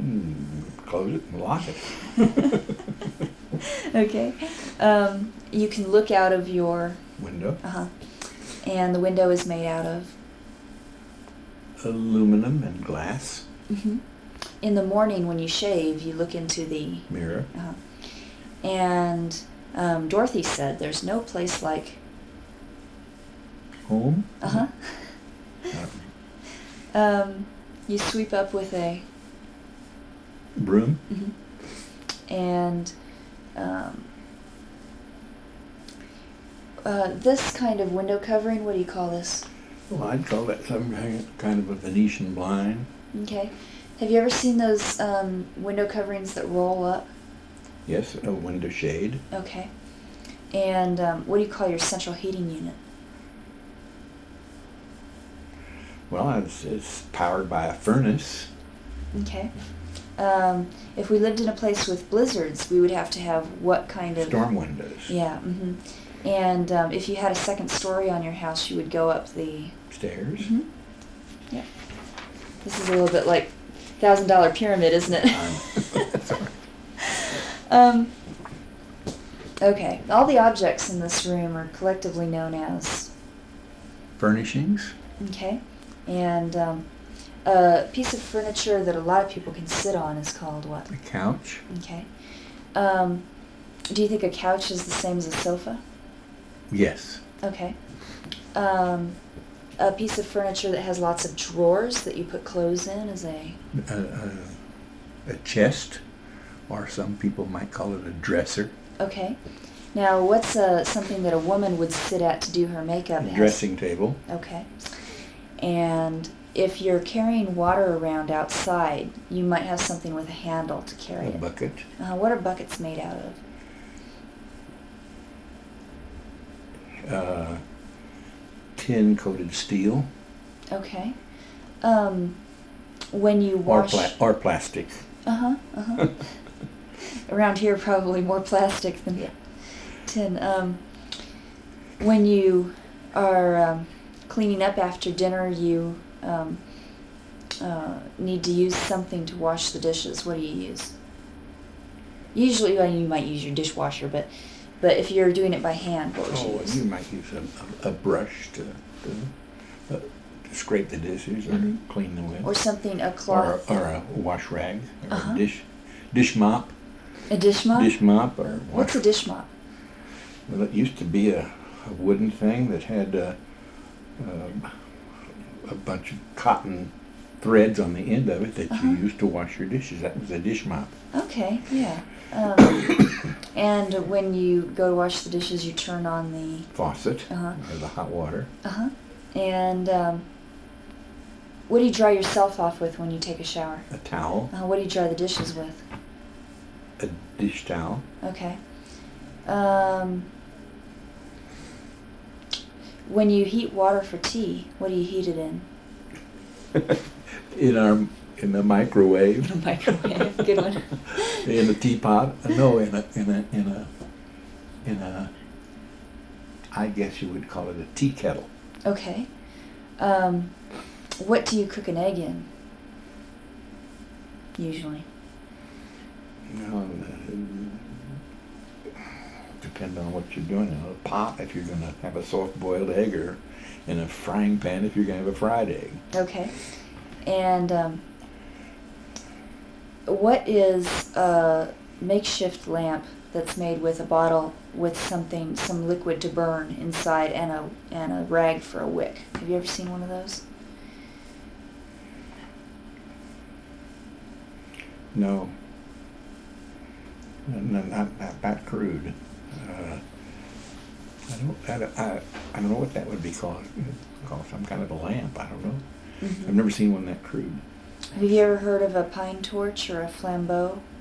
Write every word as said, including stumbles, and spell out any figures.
and close it and lock it. Okay. Um, you can look out of your Window. Uh huh. And the window is made out of. Aluminum and glass. Mm-hmm. In the morning when you shave, you look into the Mirror. Uh-huh. And um, Dorothy said there's no place like Home. Uh-huh. Uh, um, you sweep up with a broom. Mm-hmm. And um, uh, this kind of window covering, what do you call this? Well, I'd call that some kind of a Venetian blind. Okay. Have you ever seen those um, window coverings that roll up? Yes, a window shade. Okay. And um, what do you call your central heating unit? Well, it's, it's powered by a furnace. Okay. Um, if we lived in a place with blizzards, we would have to have what kind of... Storm windows. Yeah. Mm-hmm. And um, if you had a second story on your house, you would go up the... Stairs. Mm-hmm. Yeah. This is a little bit like thousand dollar pyramid, isn't it? um, okay. All the objects in this room are collectively known as... Furnishings. Okay. And um, a piece of furniture that a lot of people can sit on is called what? A couch. Okay. Um, do you think a couch is the same as a sofa? Yes. Okay. Um, a piece of furniture that has lots of drawers that you put clothes in is a... A, a, a chest, or some people might call it a dresser. Okay. Now, what's uh, something that a woman would sit at to do her makeup? A dressing table. Okay. And if you're carrying water around outside, you might have something with a handle to carry A it. bucket. Uh, what are buckets made out of? Uh, tin-coated steel. Okay. Um, when you Or, wash... pla- or plastic. Uh-huh, uh-huh. Around here, probably more plastic than Yeah. tin. Um, when you are um, cleaning up after dinner, you um, uh, need to use something to wash the dishes. What do you use? Usually, well, you might use your dishwasher, but but if you're doing it by hand, what would you Oh, use? you might use a, a, a brush to, to, uh, to scrape the dishes or Mhm. clean them with. Or something, a Or, cloth. or a wash rag, or Uh-huh. a dish, dish mop, A dish mop? dish mop, or What's a wash- dish mop? Well, it used to be a, a wooden thing that had uh, uh, a bunch of cotton threads on the end of it that Uh-huh. you used to wash your dishes. That was a dish mop. Okay, yeah. Um, and when you go to wash the dishes, you turn on the... Faucet, Uh-huh. or the hot water. Uh-huh. And um, what do you dry yourself off with when you take a shower? A towel, Uh, what do you dry the dishes with? a dish towel. Okay. Um, when you heat water for tea, what do you heat it in? in our in the microwave. A microwave. Good one. In a teapot. Uh, No, in a in a in a in a. I guess you would call it a tea kettle. Okay. Um, what do you cook an egg in? Usually. No, uh, depend on what you're doing. In a pot, if you're going to have a soft-boiled egg, or in a frying pan, if you're going to have a fried egg. Okay. And um, what is a makeshift lamp that's made with a bottle with something, some liquid to burn inside, and a and a rag for a wick? Have you ever seen one of those? No. No, no, not, not that crude. Uh, I don't. I, don't- I, I don't know what that would be called. Called some kind of a lamp. I don't know. Mm-hmm. I've never seen one that crude. Have you ever heard of a pine torch or a flambeau?